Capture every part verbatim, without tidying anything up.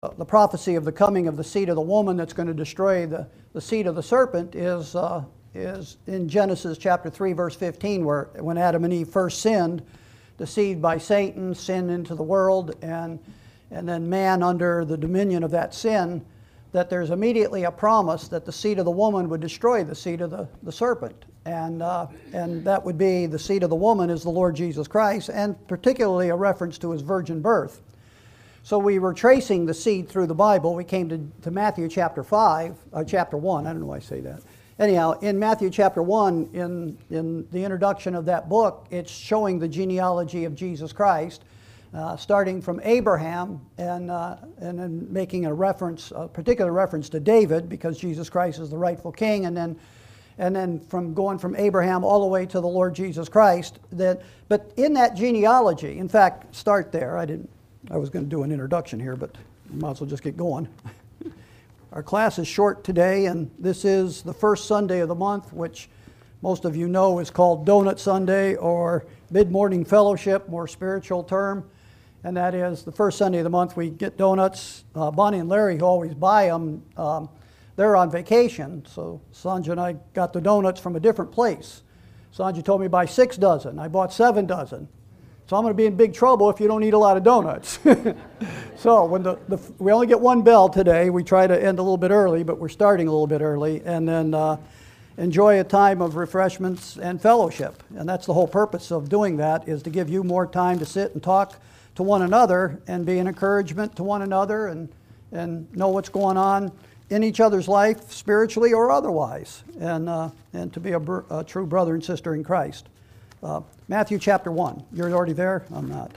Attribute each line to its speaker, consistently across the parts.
Speaker 1: the prophecy of the coming of the seed of the woman that's going to destroy the, the seed of the serpent is, uh, is in Genesis chapter three, verse fifteen, where when Adam and Eve first sinned, deceived by Satan, sinned into the world, and, and then man under the dominion of that sin, that there's immediately a promise that the seed of the woman would destroy the seed of the, the serpent. And, uh, and that would be the seed of the woman is the Lord Jesus Christ, and particularly a reference to his virgin birth. So we were tracing the seed through the Bible. We came to, to Matthew chapter five, uh, chapter one. I don't know why I say that. Anyhow, in Matthew chapter one, in, in the introduction of that book, it's showing the genealogy of Jesus Christ, uh, starting from Abraham and, uh, and then making a reference, a particular reference to David, because Jesus Christ is the rightful king, and then and then from going from Abraham all the way to the Lord Jesus Christ. That, but in that genealogy, in fact, start there. I didn't. I was going to do an introduction here, but might as well just get going. Our class is short today, and this is the first Sunday of the month, which most of you know is called Donut Sunday or Mid-Morning Fellowship, more spiritual term. And that is the first Sunday of the month we get donuts. Uh, Bonnie and Larry, who always buy them, um, they're on vacation, so Sanja and I got the donuts from a different place. Sanja told me buy six dozen. I bought seven dozen. So I'm going to be in big trouble if you don't eat a lot of donuts. So when the, the we only get one bell today, we try to end a little bit early, but we're starting a little bit early, and then uh, enjoy a time of refreshments and fellowship. And that's the whole purpose of doing that, is to give you more time to sit and talk to one another and be an encouragement to one another, and, and know what's going on in each other's life, spiritually or otherwise, and, uh, and to be a, br- a true brother and sister in Christ. Uh, Matthew chapter one. You're already there? I'm not.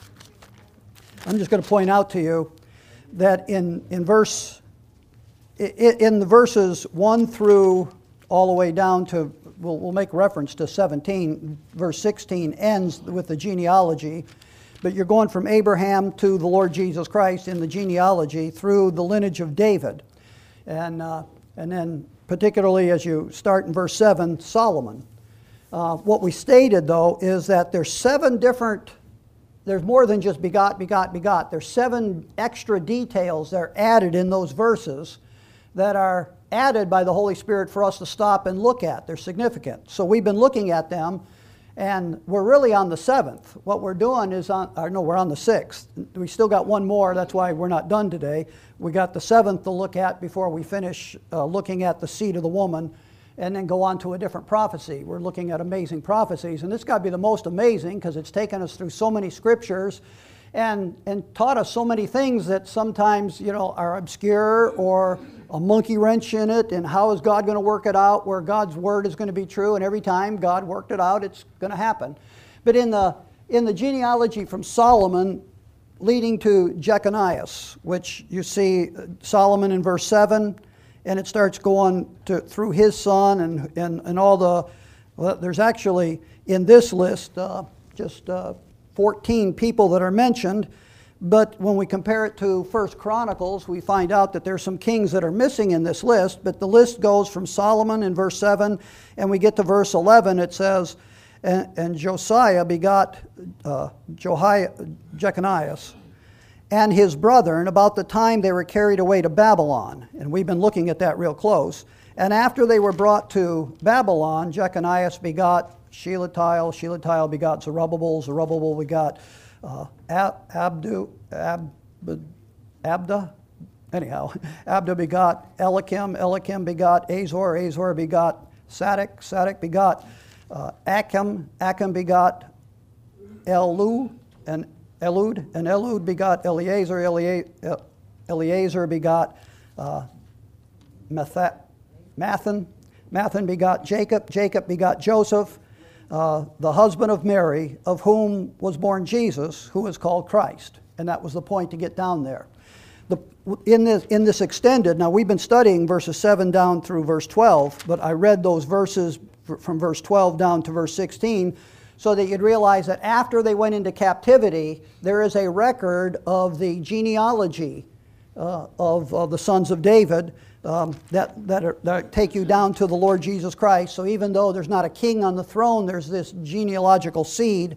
Speaker 1: I'm just going to point out to you that in, in verse, in the verses one through all the way down to, we'll, we'll make reference to seventeen, verse sixteen ends with the genealogy, but you're going from Abraham to the Lord Jesus Christ in the genealogy through the lineage of David. And, uh, and then particularly as you start in verse seven, Solomon. Uh, what we stated, though, is that there's seven different, there's more than just begot, begot, begot. There's seven extra details that are added in those verses that are added by the Holy Spirit for us to stop and look at. They're significant. So we've been looking at them, and we're really on the seventh. What we're doing is on, or no, we're on the sixth. We still got one more. That's why we're not done today. We got the seventh to look at before we finish uh, looking at the seed of the woman, and then go on to a different prophecy. We're looking at amazing prophecies, and this got to be the most amazing because it's taken us through so many scriptures and, and taught us so many things that sometimes, you know, are obscure or a monkey wrench in it, and how is God going to work it out, where God's word is going to be true, and every time God worked it out, it's going to happen. But in the, in the genealogy from Solomon leading to Jeconias, which you see Solomon in verse seven, and it starts going to, through his son and, and, and all the, well, there's actually in this list uh, just uh, fourteen people that are mentioned, but when we compare it to First Chronicles, we find out that there's some kings that are missing in this list, but the list goes from Solomon in verse seven, and we get to verse eleven, it says, and, and Josiah begot uh, Jehoiah, Jeconias, and his brethren, about the time they were carried away to Babylon. And we've been looking at that real close. And after they were brought to Babylon, Jeconias begot Shealtiel, Shealtiel begot Zerubbabel, Zerubbabel begot uh, Ab, Abdu, Ab, Abda, anyhow, Abda begot Elikim, Elikim begot Azor, Azor begot Sadak, Sadak begot uh, Achim, Achim begot Elu, and Elud, and Elud begot Eleazar, Elea- Eleazar begot uh, Mathan, Mathan begot Jacob, Jacob begot Joseph, uh, the husband of Mary, of whom was born Jesus, who is called Christ. And that was the point to get down there. The, in, this, in this extended, now we've been studying verses seven down through verse twelve, but I read those verses from verse twelve down to verse sixteen, so that you'd realize that after they went into captivity, there is a record of the genealogy uh, of, of the sons of David um, that, that, are, that take you down to the Lord Jesus Christ. So even though there's not a king on the throne, there's this genealogical seed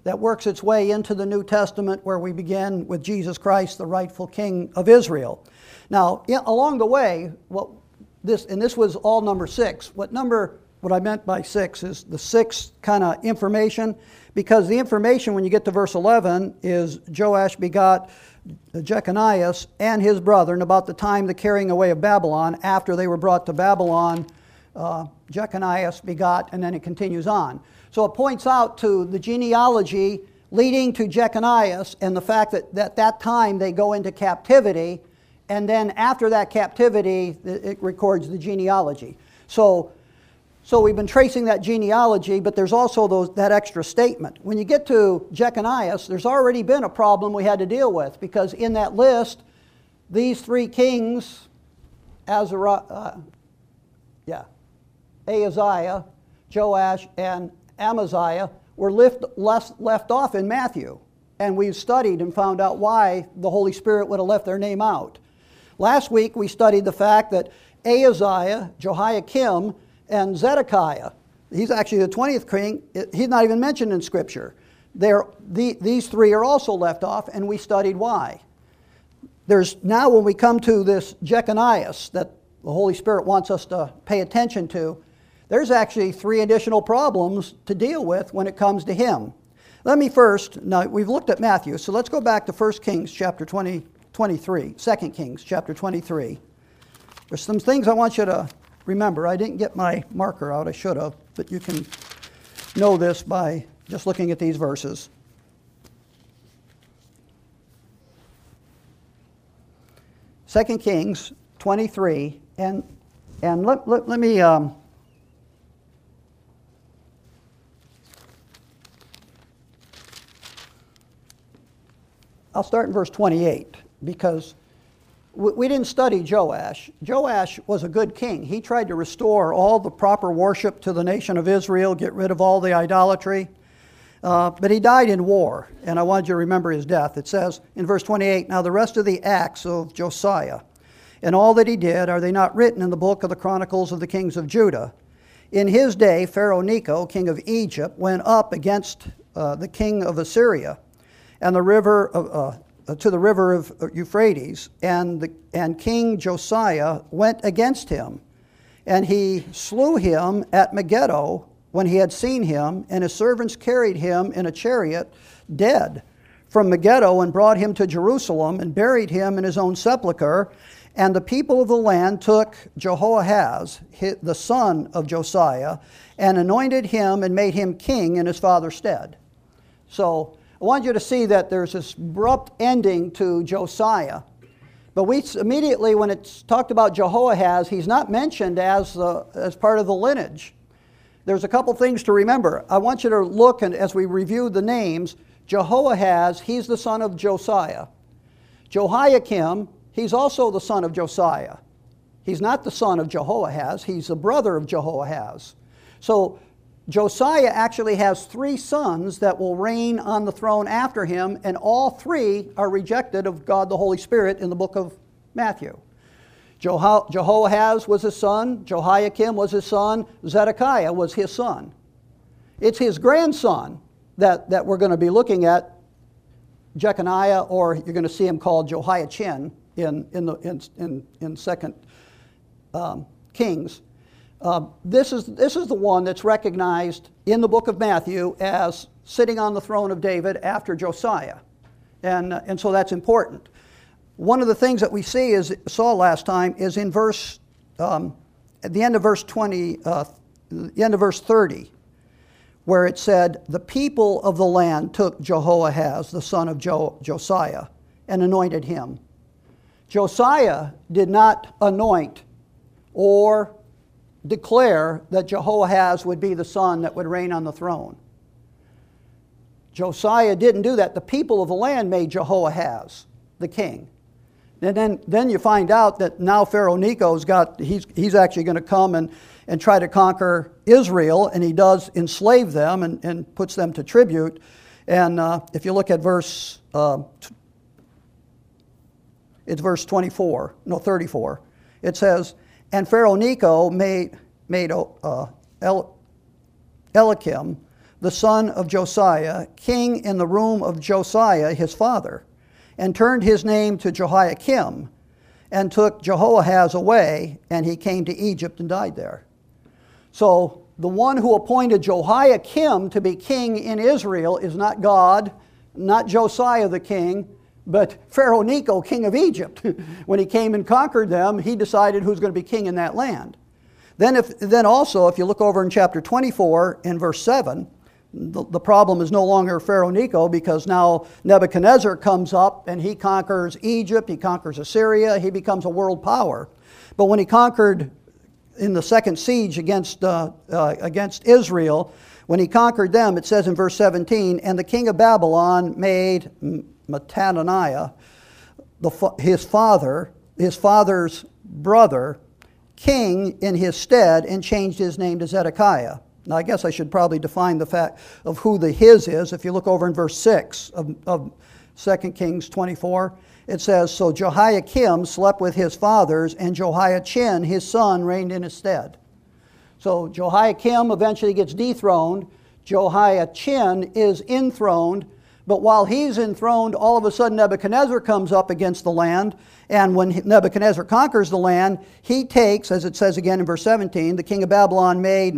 Speaker 1: that works its way into the New Testament, where we begin with Jesus Christ, the rightful King of Israel. Now, in, along the way, what this and this was all number six. What number? What I meant by six is the sixth kind of information, because the information when you get to verse eleven is Joash begot Jeconias and his brother, and about the time the carrying away of Babylon, after they were brought to Babylon, uh, Jeconias begot, and then it continues on. So it points out to the genealogy leading to Jeconias and the fact that at that, that time they go into captivity, and then after that captivity it records the genealogy. So So we've been tracing that genealogy, but there's also those, that extra statement. When you get to Jeconias, there's already been a problem we had to deal with, because in that list, these three kings, Azariah, uh, yeah, Ahaziah, Joash, and Amaziah, were left, left, left off in Matthew. And we've studied and found out why the Holy Spirit would have left their name out. Last week we studied the fact that Ahaziah, Jehoiakim, and Zedekiah, he's actually the twentieth king, he's not even mentioned in Scripture. They're, the, these three are also left off, and we studied why. There's now, when we come to this Jeconias that the Holy Spirit wants us to pay attention to, there's actually three additional problems to deal with when it comes to him. Let me first, now we've looked at Matthew, so let's go back to First Kings chapter twenty, twenty-three, Second Kings chapter twenty-three. There's some things I want you to remember. I didn't get my marker out, I should have, but you can know this by just looking at these verses. Second Kings twenty-three, and and let, let, let me um, I'll start in verse twenty-eight, because we didn't study Joash. Joash was a good king. He tried to restore all the proper worship to the nation of Israel, get rid of all the idolatry. Uh, but he died in war, and I wanted you to remember his death. It says in verse twenty-eight, "Now the rest of the acts of Josiah, and all that he did, are they not written in the book of the Chronicles of the kings of Judah? In his day, Pharaoh Necho, king of Egypt, went up against uh, the king of Assyria, and the river of... Uh, to the river of Euphrates, and, the, and King Josiah went against him, and he slew him at Megiddo when he had seen him, and his servants carried him in a chariot dead from Megiddo and brought him to Jerusalem and buried him in his own sepulchre. And the people of the land took Jehoahaz, the son of Josiah, and anointed him and made him king in his father's stead." So I want you to see that there's this abrupt ending to Josiah. But we immediately, when it's talked about Jehoahaz, he's not mentioned as, uh, as part of the lineage. There's a couple things to remember. I want you to look, and as we review the names, Jehoahaz, he's the son of Josiah. Jehoiakim, he's also the son of Josiah. He's not the son of Jehoahaz, he's the brother of Jehoahaz. So Josiah actually has three sons that will reign on the throne after him, and all three are rejected of God the Holy Spirit in the book of Matthew. Jeho- Jehoahaz was his son, Jehoiakim was his son, Zedekiah was his son. It's his grandson that, that we're going to be looking at, Jeconiah, or you're going to see him called Jehoiachin in, in, the, in, in, in Second um, Kings. Uh, this is, this is the one that's recognized in the book of Matthew as sitting on the throne of David after Josiah. And, uh, and so that's important. One of the things that we see, is, saw last time, is in verse, um, at the end of verse twenty, uh, the end of verse thirty, where it said, "The people of the land took Jehoahaz, the son of jo- Josiah, and anointed him." Josiah did not anoint or declare that Jehoahaz would be the son that would reign on the throne. Josiah didn't do that. The people of the land made Jehoahaz the king. And then, then you find out that now Pharaoh Necho's got, he's, he's actually going to come and, and try to conquer Israel, and he does enslave them and, and puts them to tribute. And uh, if you look at verse, uh, it's verse twenty-four, no, thirty-four. It says, "And Pharaoh Necho made, made uh, El, Eliakim, the son of Josiah, king in the room of Josiah his father, and turned his name to Jehoiakim, and took Jehoahaz away, and he came to Egypt and died there. So the one who appointed Jehoiakim to be king in Israel is not God, not Josiah the king, but Pharaoh Necho, king of Egypt. When he came and conquered them, he decided who's going to be king in that land. Then, if, then also, if you look over in chapter twenty-four in verse seven, the, the problem is no longer Pharaoh Necho, because now Nebuchadnezzar comes up and he conquers Egypt, he conquers Assyria, he becomes a world power. But when he conquered in the second siege against, uh, uh, against Israel, when he conquered them, it says in verse seventeen, and the king of Babylon made Mattaniah, the, his father, his father's brother, king in his stead, and changed his name to Zedekiah. Now, I guess I should probably define the fact of who the his is. If you look over in verse six of, of Second Kings twenty-four, it says, so Jehoiakim slept with his fathers, and Jehoiachin, his son, reigned in his stead. So Jehoiakim eventually gets dethroned. Jehoiachin is enthroned. But while he's enthroned, all of a sudden Nebuchadnezzar comes up against the land. And when Nebuchadnezzar conquers the land, he takes, as it says again in verse seventeen, the king of Babylon made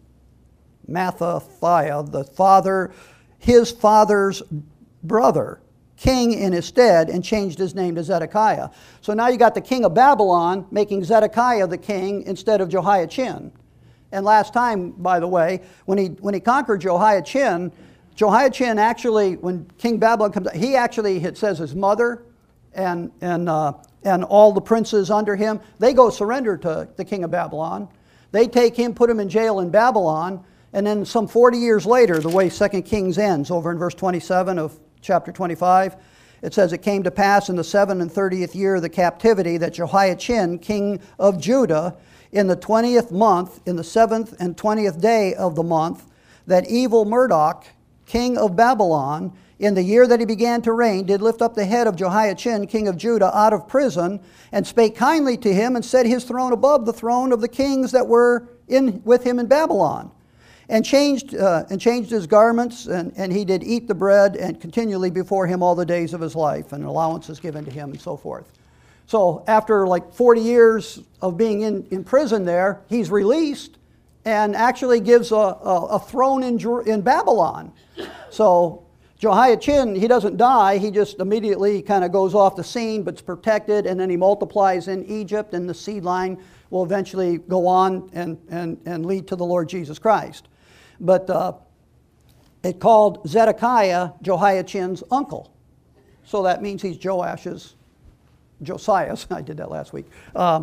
Speaker 1: Mattathiah, the father, his father's brother, king in his stead, and changed his name to Zedekiah. So now you got the king of Babylon making Zedekiah the king instead of Jehoiachin. And last time, by the way, when he, when he conquered Jehoiachin, Jehoiachin actually, when King Babylon comes, he actually, it says his mother and, and, uh, and all the princes under him, they go surrender to the king of Babylon. They take him, put him in jail in Babylon, and then some forty years later, the way Second Kings ends, over in verse twenty-seven of chapter twenty-five, it says, it came to pass in the seven and thirtieth year of the captivity that Jehoiachin, king of Judah, in the twentieth month, in the seventh and twentieth day of the month, that evil Murdoch, king of Babylon, in the year that he began to reign, did lift up the head of Jehoiachin, king of Judah, out of prison, and spake kindly to him, and set his throne above the throne of the kings that were in with him in Babylon, and changed uh, and changed his garments, and, and he did eat the bread, and continually before him all the days of his life, and allowances given to him, and so forth. So after like forty years of being in, in prison there, he's released, and actually gives a, a, a throne in, in Babylon. So Jehoiachin, he doesn't die, he just immediately kind of goes off the scene, but's protected, and then he multiplies in Egypt, and the seed line will eventually go on and, and, and lead to the Lord Jesus Christ. But uh, it called Zedekiah Jehoiachin's uncle. So that means he's Joash's, Josiah's, I did that last week, uh,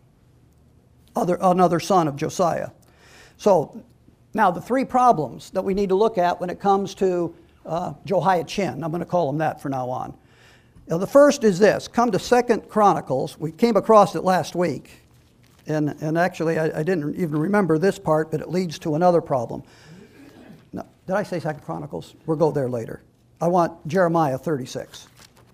Speaker 1: other, another son of Josiah. So now the three problems that we need to look at when it comes to uh, Jehoiachin, I'm going to call him that from now on. Now, the first is this. Come to Second Chronicles. We came across it last week. And, and actually, I, I didn't even remember this part, but it leads to another problem. No, did I say Second Chronicles? We'll go there later. I want Jeremiah thirty-six.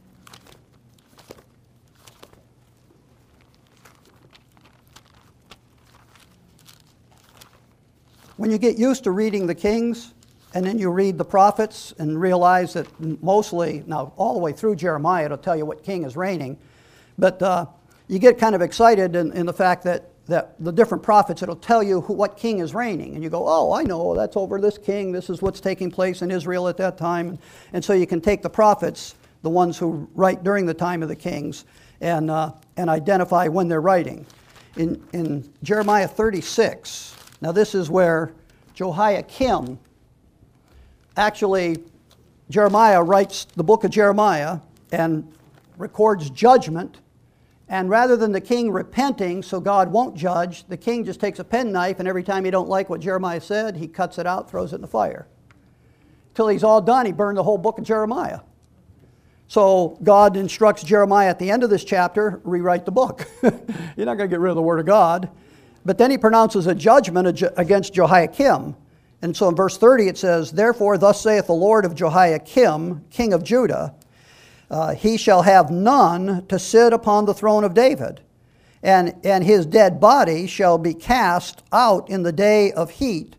Speaker 1: When you get used to reading the Kings, and then you read the prophets and realize that mostly, now all the way through Jeremiah, it'll tell you what king is reigning, but uh, you get kind of excited in, in the fact that, that the different prophets, it'll tell you who, what king is reigning. And you go, oh, I know, that's over this king, this is what's taking place in Israel at that time. And, and so you can take the prophets, the ones who write during the time of the kings, and, uh, and identify when they're writing. In, in Jeremiah thirty-six, now this is where Jehoiakim, actually Jeremiah writes the book of Jeremiah and records judgment, and rather than the king repenting so God won't judge, the king just takes a penknife, and every time he don't like what Jeremiah said, he cuts it out, throws it in the fire. Till he's all done, he burned the whole book of Jeremiah. So God instructs Jeremiah at the end of this chapter, rewrite the book. You're not going to get rid of the word of God. But then he pronounces a judgment against Jehoiakim. And so in verse thirty it says, therefore thus saith the Lord of Jehoiakim, king of Judah, uh, he shall have none to sit upon the throne of David, and, and his dead body shall be cast out in the day of heat,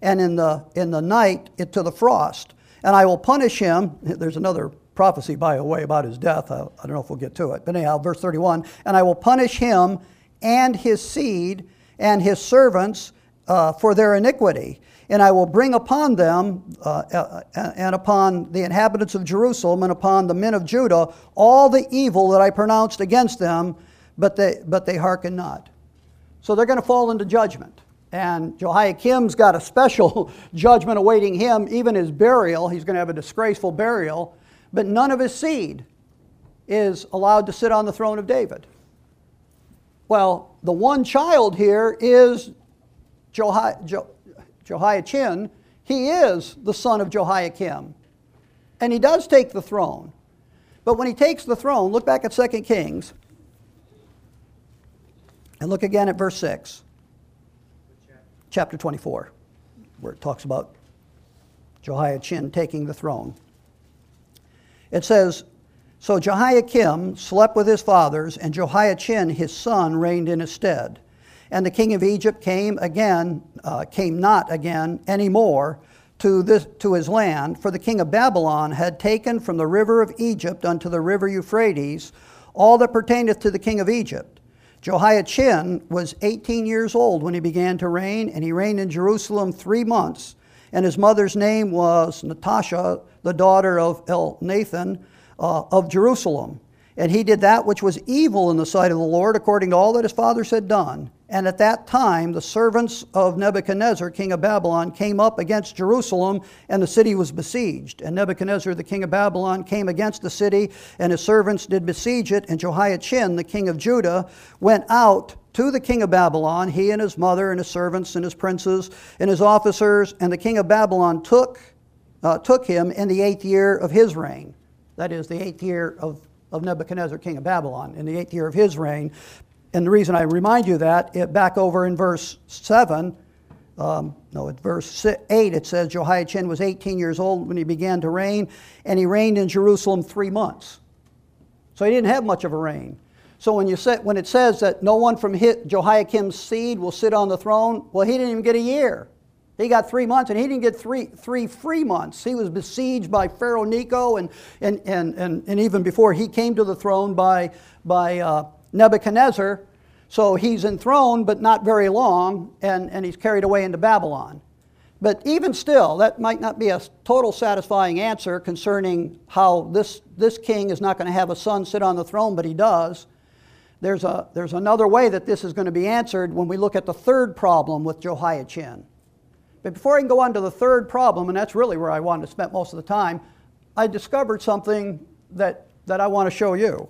Speaker 1: and in the, in the night it to the frost. And I will punish him. There's another prophecy, by the way, about his death. I, I don't know if we'll get to it. But anyhow, verse thirty-one, and I will punish him and his seed and his servants uh, for their iniquity. And I will bring upon them uh, uh, and upon the inhabitants of Jerusalem and upon the men of Judah all the evil that I pronounced against them, but they, but they hearken not. So they're going to fall into judgment. And Jehoiakim's got a special judgment awaiting him, even his burial. He's going to have a disgraceful burial. But none of his seed is allowed to sit on the throne of David. Well, the one child here is Jehi- Je- Jehoiachin. He is the son of Jehoiakim. And he does take the throne. But when he takes the throne, look back at Second Kings. And look again at verse six. Chapter twenty-four, where it talks about Jehoiachin taking the throne. It says, so Jehoiakim slept with his fathers, and Jehoiachin his son reigned in his stead. And the king of Egypt came again, uh, came not again any more to this to his land, for the king of Babylon had taken from the river of Egypt unto the river Euphrates all that pertaineth to the king of Egypt. Jehoiachin was eighteen years old when he began to reign, and he reigned in Jerusalem three months. And his mother's name was Natasha, the daughter of Elnathan uh, of Jerusalem. And he did that which was evil in the sight of the Lord, according to all that his fathers had done. And at that time the servants of Nebuchadnezzar, king of Babylon, came up against Jerusalem, and the city was besieged. And Nebuchadnezzar, the king of Babylon, came against the city, and his servants did besiege it. And Jehoiachin, the king of Judah, went out to the king of Babylon, he and his mother and his servants and his princes and his officers. And the king of Babylon took, uh, took him in the eighth year of his reign. That is, the eighth year of, of Nebuchadnezzar, king of Babylon, in the eighth year of his reign. And the reason I remind you that, it, back over in verse seven, um, no, at verse eight, it says Jehoiachin was eighteen years old when he began to reign, and he reigned in Jerusalem three months. So he didn't have much of a reign. So when you say, when it says that no one from Jehoiakim's seed will sit on the throne, well, he didn't even get a year. He got three months, and he didn't get three three free months. He was besieged by Pharaoh Necho, and and and and, and even before he came to the throne by by uh, Nebuchadnezzar. So he's enthroned, but not very long, and, and he's carried away into Babylon. But even still, that might not be a total satisfying answer concerning how this, this king is not going to have a son sit on the throne, but he does. There's, a, there's another way that this is going to be answered when we look at the third problem with Jehoiachin. But before I can go on to the third problem, and that's really where I wanted to spend most of the time, I discovered something that, that I want to show you.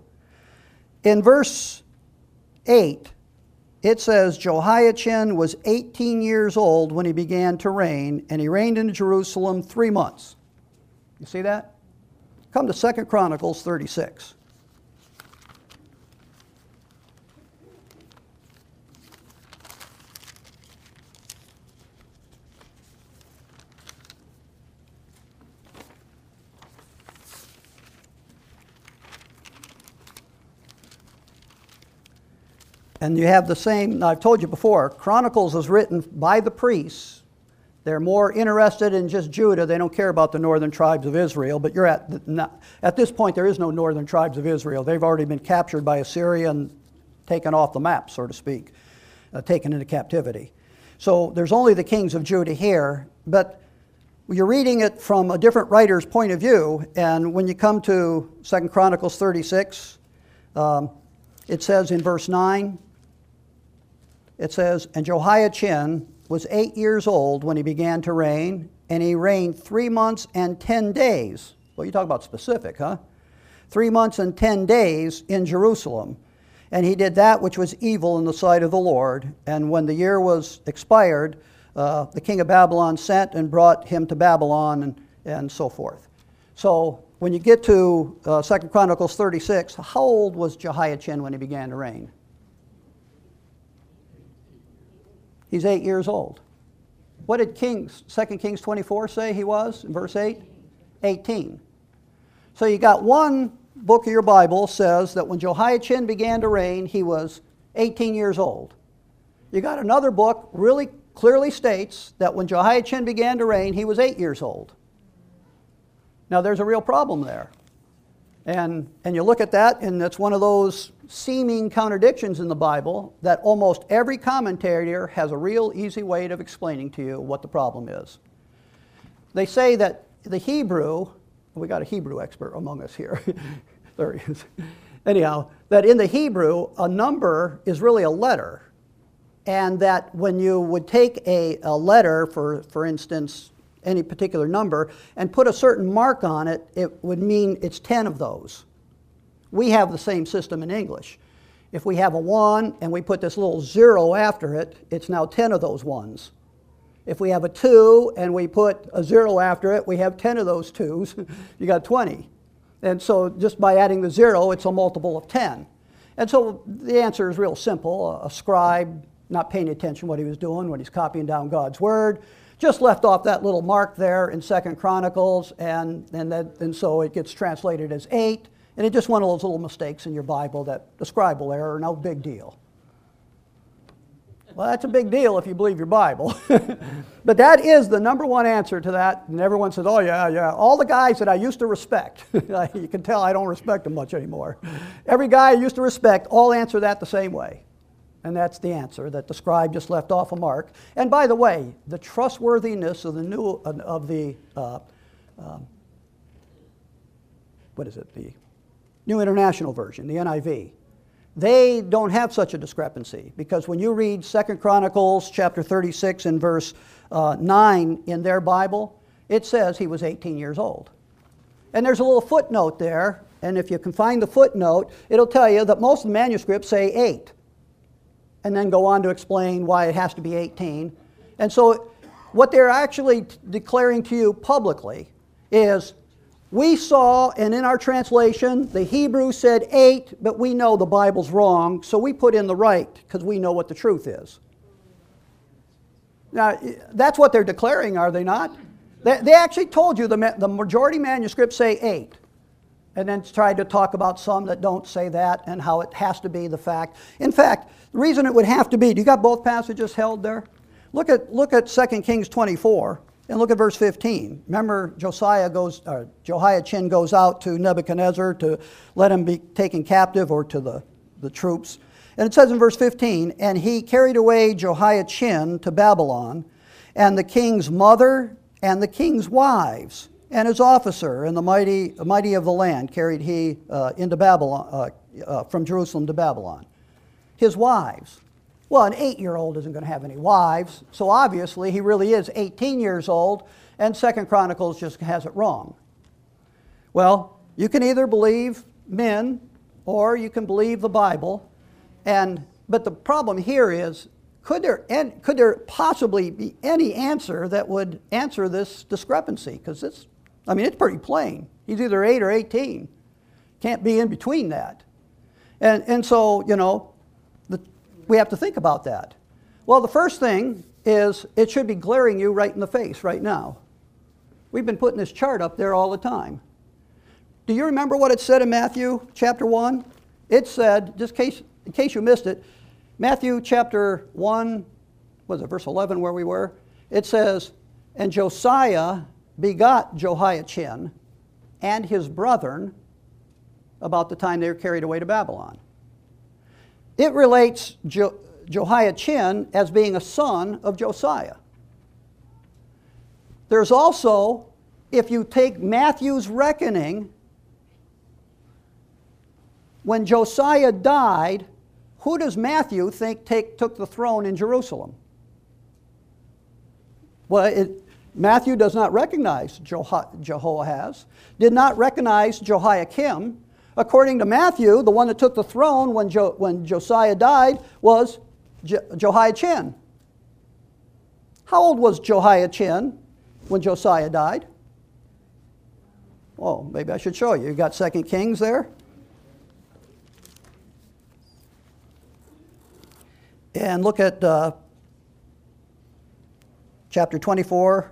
Speaker 1: In verse eight, it says, Jehoiachin was eighteen years old when he began to reign, and he reigned in Jerusalem three months. You see that? Come to Second Chronicles thirty-six. And you have the same, I've told you before, Chronicles is written by the priests. They're more interested in just Judah. They don't care about the northern tribes of Israel. But you're at, the, at this point, there is no northern tribes of Israel. They've already been captured by Assyria and taken off the map, so to speak, uh, taken into captivity. So there's only the kings of Judah here. But you're reading it from a different writer's point of view. And when you come to Second Chronicles thirty-six, um, it says in verse nine, it says, and Jehoiachin was eight years old when he began to reign, and he reigned three months and ten days. Well, you talk about specific, huh? Three months and ten days in Jerusalem. And he did that which was evil in the sight of the Lord. And when the year was expired, uh, the king of Babylon sent and brought him to Babylon, and, and so forth. So when you get to uh, Second Chronicles thirty-six, how old was Jehoiachin when he began to reign? He's eight years old. What did Kings, Second Kings twenty-four say he was in verse eight? eighteen. So you got one book of your Bible says that when Jehoiachin began to reign, he was eighteen years old. You got another book really clearly states that when Jehoiachin began to reign, he was eight years old. Now, there's a real problem there. And, and you look at that, and it's one of those seeming contradictions in the Bible that almost every commentator has a real easy way of explaining to you what the problem is. They say that the Hebrew, we got a Hebrew expert among us here. There he is. Anyhow, that in the Hebrew, a number is really a letter. And that when you would take a, a letter, for, for instance, any particular number, and put a certain mark on it, it would mean it's ten of those. We have the same system in English. If we have a one and we put this little zero after it, it's now ten of those ones. If we have a two and we put a zero after it, we have ten of those twos. You got twenty. And so just by adding the zero, it's a multiple of ten. And so the answer is real simple. A scribe, not paying attention what he was doing when he's copying down God's word, just left off that little mark there in Second Chronicles, and, and, that, and so it gets translated as eight, and it's just one of those little mistakes in your Bible that the scribal error, no big deal. Well, that's a big deal if you believe your Bible. But that is the number one answer to that, and everyone says, oh yeah, yeah. All the guys that I used to respect, you can tell I don't respect them much anymore. Every guy I used to respect all answer that the same way. And that's the answer, that the scribe just left off a mark. And by the way, the trustworthiness of the new, of the, uh, um, what is it, the New International Version, the N I V, they don't have such a discrepancy, because when you read Second Chronicles chapter thirty-six and verse uh, nine in their Bible, it says he was eighteen years old. And there's a little footnote there, and if you can find the footnote, it'll tell you that most of the manuscripts say eight, and then go on to explain why it has to be eighteen. And so what they're actually t- declaring to you publicly is, we saw, and in our translation, the Hebrew said eight, but we know the Bible's wrong, so we put in the right, because we know what the truth is. Now, that's what they're declaring, are they not? They, they actually told you the, ma- the majority manuscripts say eight, and then tried to talk about some that don't say that and how it has to be the fact. In fact, the reason it would have to be, do you got both passages held there? Look at, look at Second Kings twenty-four. And look at verse fifteen. Remember, Josiah goes, or Jehoiachin goes out to Nebuchadnezzar to let him be taken captive, or to the, the troops. And it says in verse fifteen, and he carried away Jehoiachin to Babylon, and the king's mother, and the king's wives, and his officer, and the mighty, mighty of the land carried he uh, into Babylon, uh, uh, from Jerusalem to Babylon. His wives. Well, an eight-year-old isn't going to have any wives, so obviously he really is eighteen years old, and Second Chronicles just has it wrong. Well, you can either believe men, or you can believe the Bible, and but the problem here is, could there, could there possibly be any answer that would answer this discrepancy? Because it's, I mean, it's pretty plain. He's either eight or eighteen. Can't be in between that. And, and so, you know, the we have to think about that. Well, the first thing is it should be glaring you right in the face right now. We've been putting this chart up there all the time. Do you remember what it said in Matthew chapter one? It said, just in case, in case you missed it, Matthew chapter one, what was it, verse eleven where we were? It says, and Josiah begot Jehoiachin and his brethren about the time they were carried away to Babylon. It relates Je- Jehoiachin as being a son of Josiah. There's also, if you take Matthew's reckoning, when Josiah died, who does Matthew think take, took the throne in Jerusalem? Well, it, Matthew does not recognize Jeho- Jehoahaz, did not recognize Jehoiakim. According to Matthew, the one that took the throne when, jo- when Josiah died was Je- Jehoiachin. How old was Jehoiachin when Josiah died? Oh, maybe I should show you. You got Second Kings there. And look at uh, chapter twenty-four.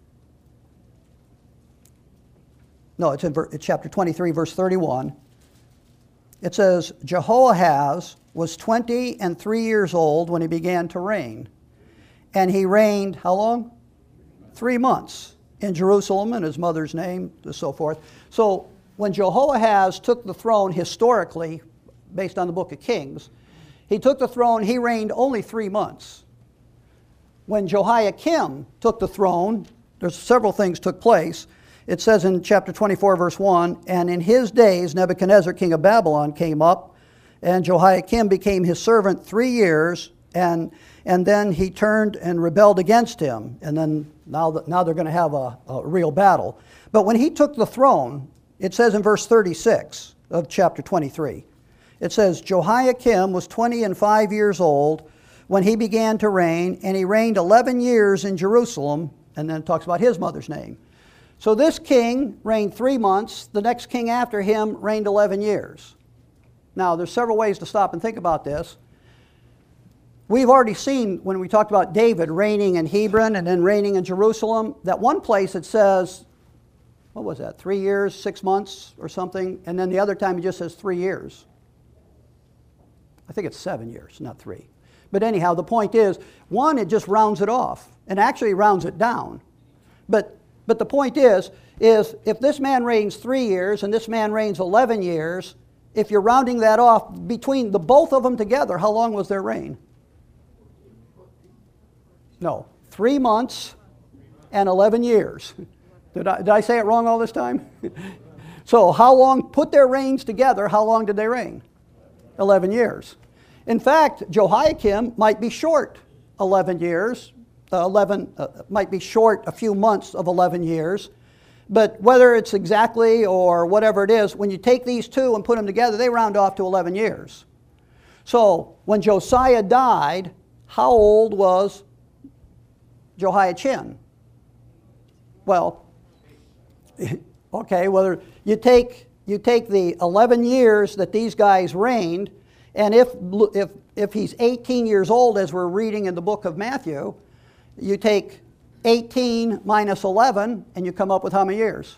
Speaker 1: No, it's in ver- it's chapter twenty-three, verse thirty-one. It says, Jehoahaz was twenty and three years old when he began to reign, and he reigned, how long? Three months in Jerusalem, and his mother's name, and so forth. So when Jehoahaz took the throne historically, based on the book of Kings, he took the throne, he reigned only three months. When Jehoiakim took the throne, there's several things took place. It says in chapter twenty-four, verse one, and in his days Nebuchadnezzar, king of Babylon, came up, and Jehoiakim became his servant three years, and and then he turned and rebelled against him. And then now, that, now they're going to have a, a real battle. But when he took the throne, it says in verse thirty-six of chapter twenty-three, it says, Jehoiakim was twenty and five years old when he began to reign, and he reigned eleven years in Jerusalem, and then it talks about his mother's name. So this king reigned three months. The next king after him reigned eleven years. Now, there's several ways to stop and think about this. We've already seen, when we talked about David reigning in Hebron and then reigning in Jerusalem, that one place it says, what was that, three years, six months or something, and then the other time it just says three years. I think it's seven years, not three. But anyhow, the point is, one, it just rounds it off, and actually rounds it down. But but the point is, is if this man reigns three years and this man reigns eleven years, if you're rounding that off, between the both of them together, how long was their reign? No, three months and eleven years. Did I, did I say it wrong all this time? So how long, put their reigns together, how long did they reign? eleven years. In fact, Jehoiakim might be short eleven years, uh, eleven, uh, might be short a few months of eleven years, but whether it's exactly or whatever it is, when you take these two and put them together, they round off to eleven years. So when Josiah died, how old was Jehoiachin? Well, okay, whether you take you take the eleven years that these guys reigned, and if if if he's eighteen years old, as we're reading in the book of Matthew, you take eighteen minus eleven, and you come up with how many years?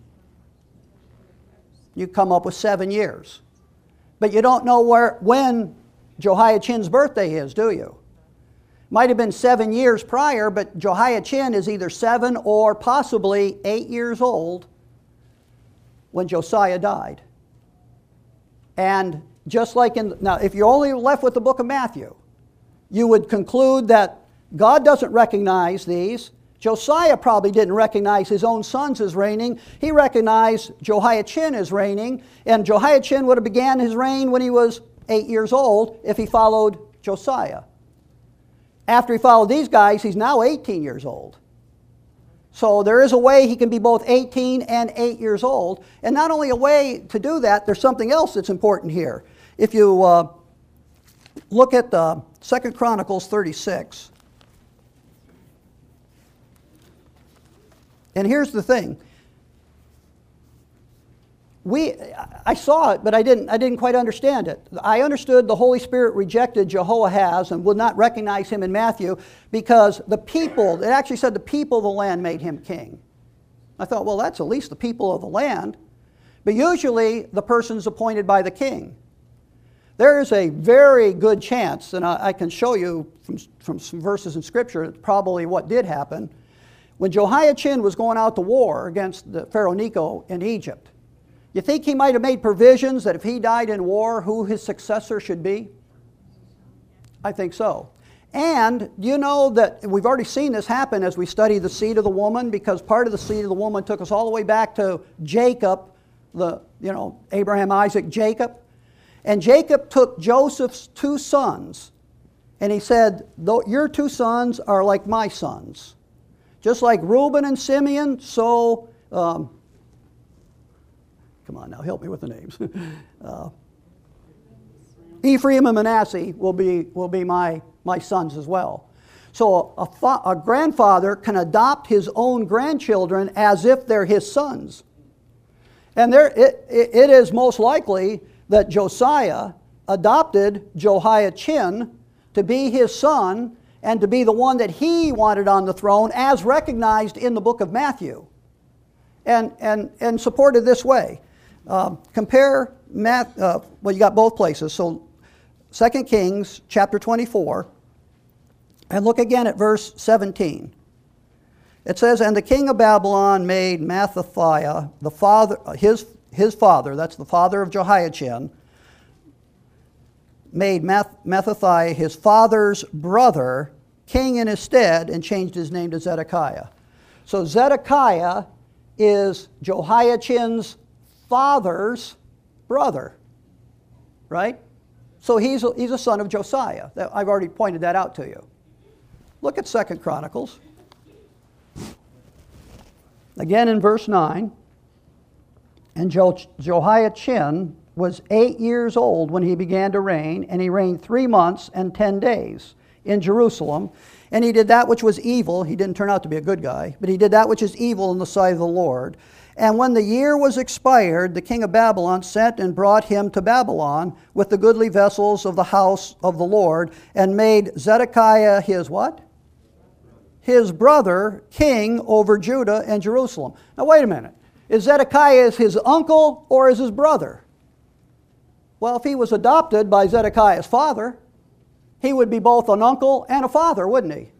Speaker 1: You come up with seven years. But you don't know where when Jehoiachin's birthday is, do you? Might have been seven years prior, but Jehoiachin is either seven or possibly eight years old when Josiah died. And just like in, now if you're only left with the book of Matthew, you would conclude that God doesn't recognize these. Josiah probably didn't recognize his own sons as reigning. He recognized Jehoiachin as reigning, and Jehoiachin would have began his reign when he was eight years old if he followed Josiah. After he followed these guys, he's now eighteen years old. So there is a way he can be both eighteen and eight years old. And not only a way to do that, there's something else that's important here. If you uh, look at uh, Second Chronicles thirty-six, and here's the thing. We, I saw it, but I didn't, I didn't quite understand it. I understood the Holy Spirit rejected Jehoahaz and would not recognize him in Matthew because the people, it actually said the people of the land made him king. I thought, well, that's at least the people of the land. But usually the person's appointed by the king. There is a very good chance, and I, I can show you from, from some verses in Scripture probably what did happen. When Jehoiachin was going out to war against the Pharaoh Necho in Egypt, you think he might have made provisions that if he died in war, who his successor should be? I think so. And you know that we've already seen this happen as we study the seed of the woman, because part of the seed of the woman took us all the way back to Jacob, the, you know, Abraham, Isaac, Jacob. And Jacob took Joseph's two sons, and he said, your two sons are like my sons. Just like Reuben and Simeon, so... Um, Come on now, help me with the names. uh, Ephraim and Manasseh will be, will be my, my sons as well. So a, fa- a grandfather can adopt his own grandchildren as if they're his sons. And there, it, it, it is most likely that Josiah adopted Jehoiachin to be his son and to be the one that he wanted on the throne as recognized in the book of Matthew. And, and, and supported this way. Uh, compare, Math, uh, well, you got both places. So Second Kings chapter twenty-four, And look again at verse seventeen. It says, and the king of Babylon made Mattathiah, the father, his, his father, that's the father of Jehoiachin, made Math, Mattathiah his father's brother king in his stead and changed his name to Zedekiah. So Zedekiah is Jehoiachin's father's brother, right? So he's a, he's a son of Josiah. I've already pointed that out to you. Look at Second Chronicles. Again in verse nine, and jo- Jehoiachin was eight years old when he began to reign, and he reigned three months and ten days in Jerusalem. And he did that which was evil. He didn't turn out to be a good guy, but he did that which is evil in the sight of the Lord. And when the year was expired, the king of Babylon sent and brought him to Babylon with the goodly vessels of the house of the Lord, and made Zedekiah his what? His brother king over Judah and Jerusalem. Now wait a minute. Is Zedekiah his uncle or is his brother? Well, if he was adopted by Zedekiah's father, he would be both an uncle and a father, wouldn't he?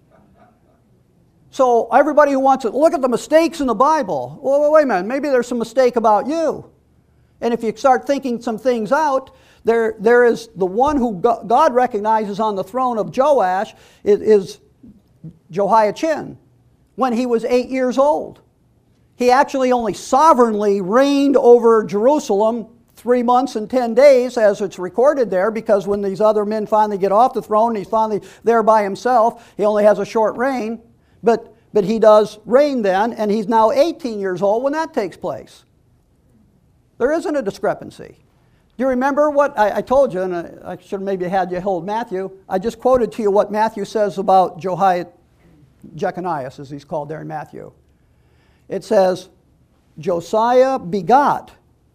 Speaker 1: So everybody who wants to look at the mistakes in the Bible, well, wait a minute, maybe there's some mistake about you. And if you start thinking some things out, there, there is the one who God recognizes on the throne of Joash is, is Jehoiachin when he was eight years old. He actually only sovereignly reigned over Jerusalem three months and ten days, as it's recorded there, because when these other men finally get off the throne, he's finally there by himself. He only has a short reign, but, but he does reign then, and he's now eighteen years old when that takes place. There isn't a discrepancy. Do you remember what I, I told you, and I, I should have maybe had you hold Matthew. I just quoted to you what Matthew says about Jehoiachin, Jeconias, as he's called there in Matthew. It says, Josiah begot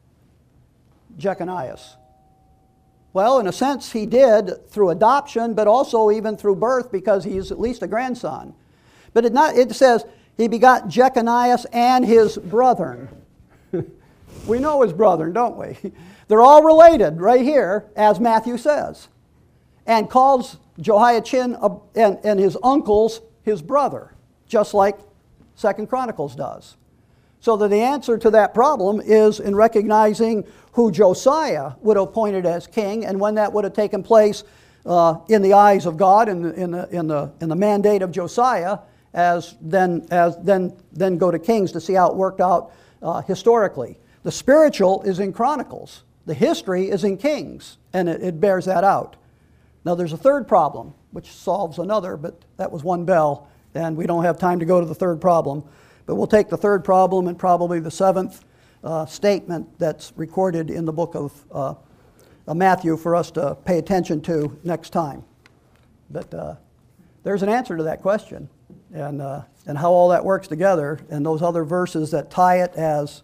Speaker 1: Jeconias. Well, in a sense, he did through adoption, but also even through birth, because he's at least a grandson. But it, not, it says he begot Jeconias and his brethren. We know his brethren, don't we? They're all related right here, as Matthew says, and calls Jehoiachin and, and his uncles his brother, just like Second Chronicles does. So that the answer to that problem is in recognizing who Josiah would have appointed as king and when that would have taken place uh, in the eyes of God and in, in, the, in, the, in the mandate of Josiah, as then, as then, then go to Kings to see how it worked out uh, historically. The spiritual is in Chronicles. The history is in Kings, and it, it bears that out. Now there's a third problem, which solves another, but that was one bell, and we don't have time to go to the third problem. But we'll take the third problem and probably the seventh uh, statement that's recorded in the book of uh, uh, Matthew for us to pay attention to next time. But uh, there's an answer to that question, and, uh, and how all that works together, and those other verses that tie it as,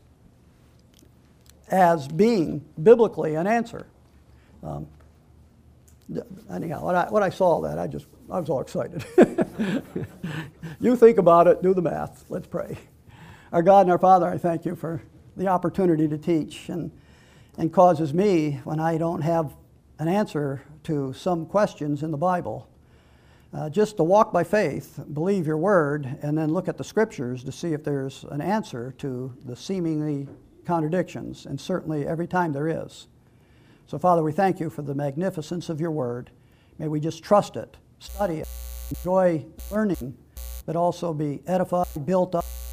Speaker 1: as being biblically an answer. Um, Anyhow, when I, when I saw that, I just, I was all excited. You think about it, do the math. Let's pray. Our God and our Father, I thank you for the opportunity to teach, and, and causes me, when I don't have an answer to some questions in the Bible, uh, just to walk by faith, believe your word, and then look at the scriptures to see if there's an answer to the seemingly contradictions, and certainly every time there is. So, Father, we thank you for the magnificence of your word. May we just trust it, study it, enjoy learning, but also be edified, built up,